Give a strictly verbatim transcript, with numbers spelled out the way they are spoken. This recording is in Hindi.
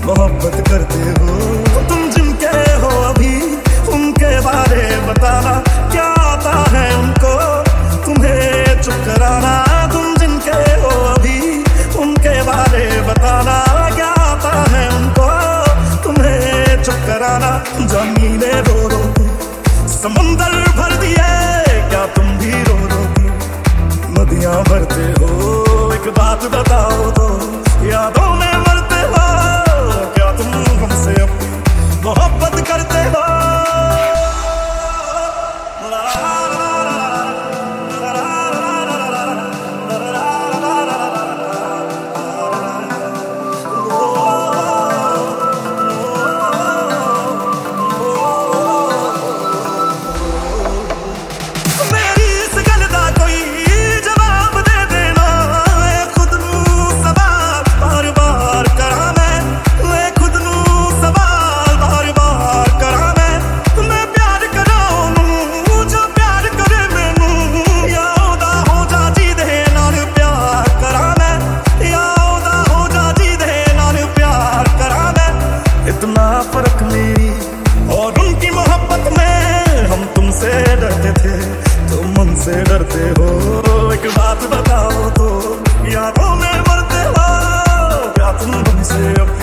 मोहब्बत करते हो। तुम जिनके हो अभी उनके बारे बताना, क्या आता है उनको तुम्हें चुप कराना। तुम जिनके हो अभी उनके बारे बताना, क्या आता है उनको तुम्हें चुप कराना। जमीनें रो रो समुंदर भर दिए, क्या तुम भी रो रोगी? नदियां भरते हो, एक बात बताओ तो यादों में मरते हो, क्या तुम हमसे अपनी मोहब्बत करते हो? इतना फर्क मेरी और उनकी मोहब्बत में, हम तुमसे डरते थे तुम उनसे डरते हो। एक बात बताओ तो यादों में मरते हो, क्या तुम हमसे